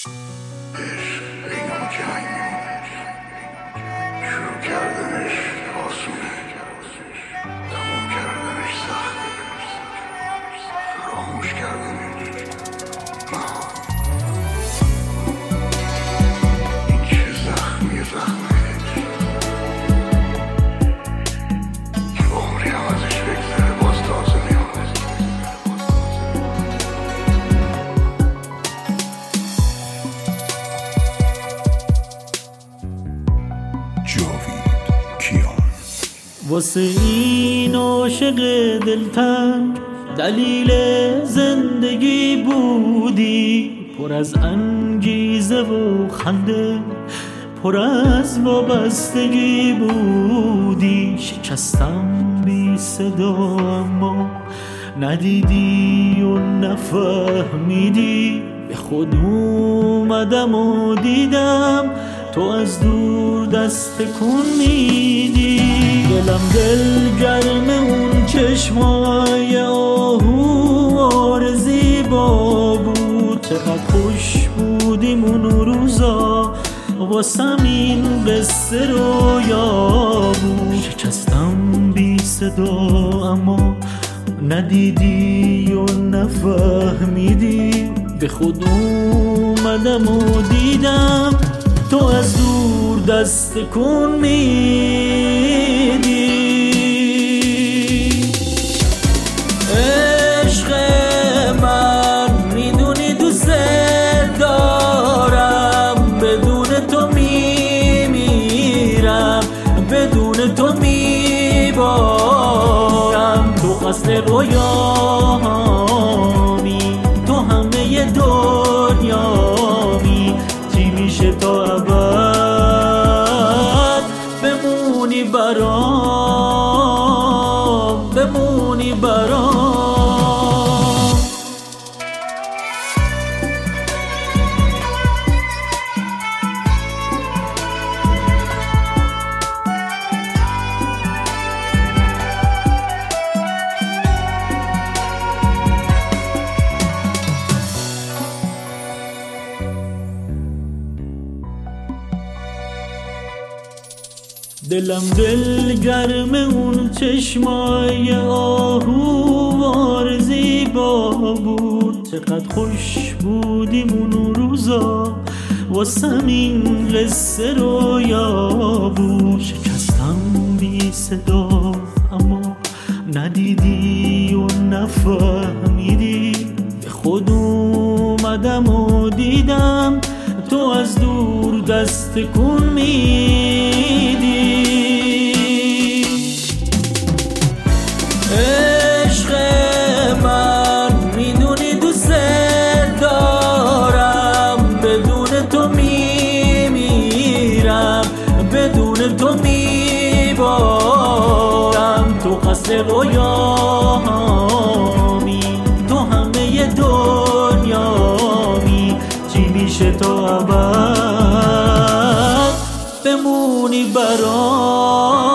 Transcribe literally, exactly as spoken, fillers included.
اینو جنگ میمونه. شروع کردنش آسونه، تموم کردنش سخته، فراموش کردنش محال. این چه زخمی زخمه که عمری هم ازش بگذره باز تازه میاد. واسه این عاشق دلتنگ دلیل زندگی بودی، پر از انگیزه و خنده، پر از وابستگی بودی. شکستم بی صدا اما ندیدی و نفهمیدی. به خود اومدم و دیدم تو از دور دست کن میدی. دلم دل گرم اون چشمای آهوار زیبا بود. چقدر خوش بودیم اون روزا، واسم این قصه رویا بود. شکستم بی صدا اما ندیدی و نفهمیدی. به خود اومدم و دیدم تو از دور دست کن میدی. عشق من میدونی دوست دارم، بدون تو میمیرم، بدون تو میبارم. تو قصد رویامی، تو همه دنیامی. چی میشه تا ابد بمونی برام، بمونی برام. دلم دل گرم اون چشمای آهوار زیبا بود. چقدر خوش بودیم اون روزا، واسم این قصه رویا بود. شکستم بی صدا اما ندیدی و نفهمیدی. به خود اومدم و دیدم تو از دور دست کن میدی. عشق من میدونی دوست دارم، بدون تو میمیرم، بدون تو میبارم. تو قصد رویامی، تو همه دنیامی. چی میشه تا ابد بمونی برام.